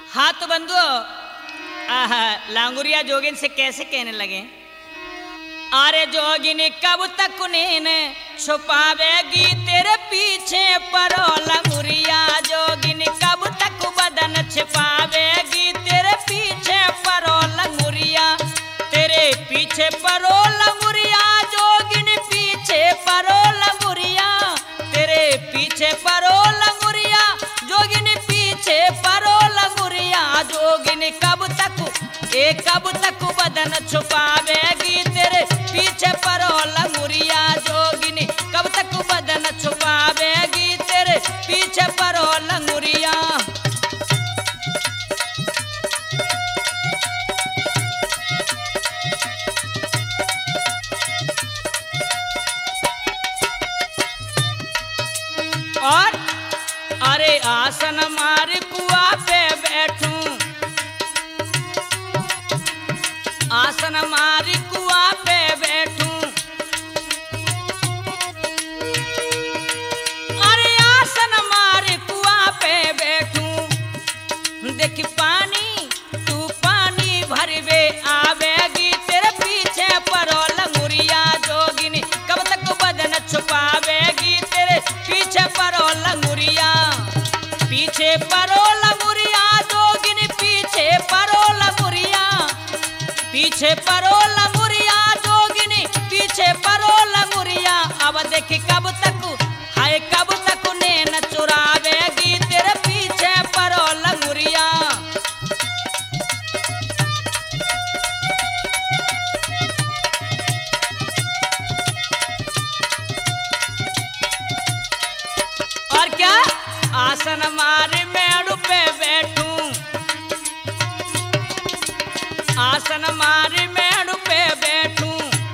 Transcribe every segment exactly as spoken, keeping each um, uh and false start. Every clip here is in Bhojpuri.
हाँ तो बंधु लांगुरिया जोगिन से कैसे कहने लगे, अरे जोगिनी कब तक नीन छुपावेगी तेरे पीछे परो लंगुरिया, जोगिनी कब तक बदन छिपावेगी तेरे पीछे परो लंगुरिया, तेरे पीछे परो लंगुरिया, जोगिनी पीछे परो लंगुरिया, तेरे पीछे परो लंगुरिया, जोगिनी पीछे परो लंगुरिया, जोगिनी कब तक ए कब तक बदन छुपावेगी तेरे पीछे परो लंगुरिया, जोगिनी कब तक बदन छुपावेगी तेरे पीछे परो लंगुरिया। और अरे आसन मार कुआ पे बैठूं, आसन मारी कुआ पे बैठूं, अरे आसन मारी कुआ पे बैठूं, देख पानी तू पानी भरवे आवेगी तेरे पीछे परो लंगुरिया, जोगिनी कब तक बदन छुपावेगी तेरे पीछे परो लंगुरिया, पीछे परो लंगुरिया, जोगिनी पीछे परो लंगुरिया, पीछे परो लंगुरिया, जोगिनी पीछे परो लंगुरिया, अब देखी कब तक हाय कब तक नैन चुरावेगी तेरे पीछे परो लंगुरिया। और क्या आसन मारे मेड़ पे बैठूं, आसन मारे मेड़ पे बैठूं,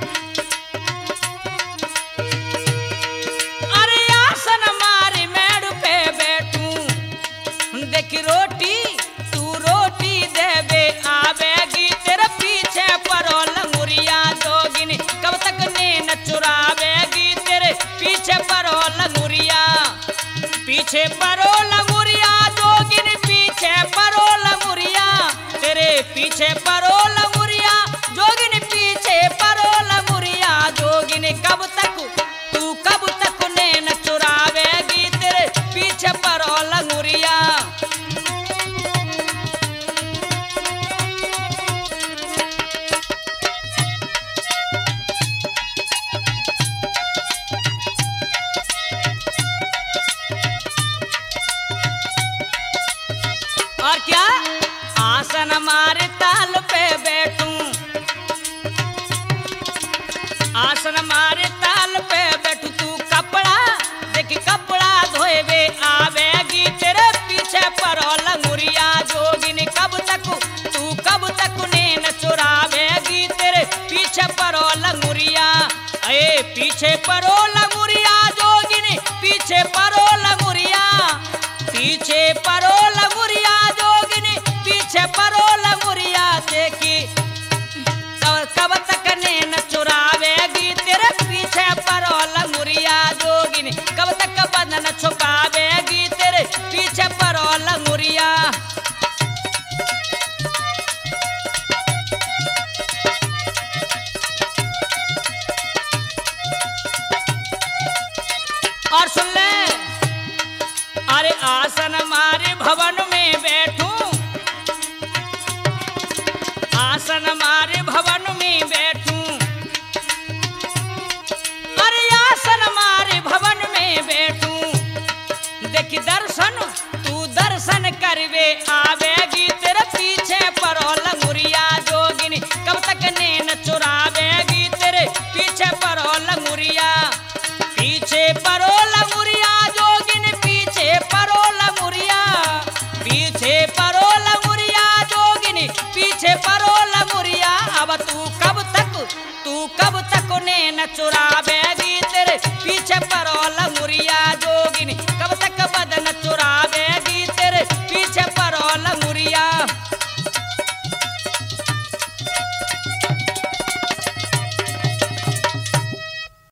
अरे आसन मारे मेड़ पे बैठूं, देख रोटी तू रोटी देवे आवेगी तेरे पीछे परो लंगुरिया, जोगिनी कब तक नैन चुरावेगी तेरे पीछे परो लंगुरिया, पीछे परो लंगुरिया, जोगिनी पीछे परो लंगुरिया, तेरे पीछे परो लंगुरिया, जोगिनी पीछे परो लंगुरिया, जोगिनी कब तक तू कब तक नैन चुरावेगी तेरे पीछे परो लंगुरिया। और क्या आसन मारे ताल पे बैठूं, आसन मारे ताल पे बैठूं, तू कपड़ा देख कपड़ा धोएवे आवेगी तेरे पीछे परो लंगुरिया, जोगिनी कब तक तू कब तक नैन चुरावेगी तेरे पीछे परो लंगुरिया, अये पीछे परो लंगुरिया, जोगिनी पीछे परो लंगुरिया, पीछे परो लंगुरिया, जोगिनी पीछे परो लंगुरिया, देखी कब तक नैन चुरावेगी तेरे पीछे परो लंगुरिया, जोगिनी कब तक बदन छुपावेगी तेरे पीछे परो लंगुरिया। और सुन ले, अरे आसन मारे भवन में बैठूं, आसन मारे भवन में बैठूं, अरे आसन मारे भवन में बैठूं, देख दर्शन तू दर्शन करवे आवे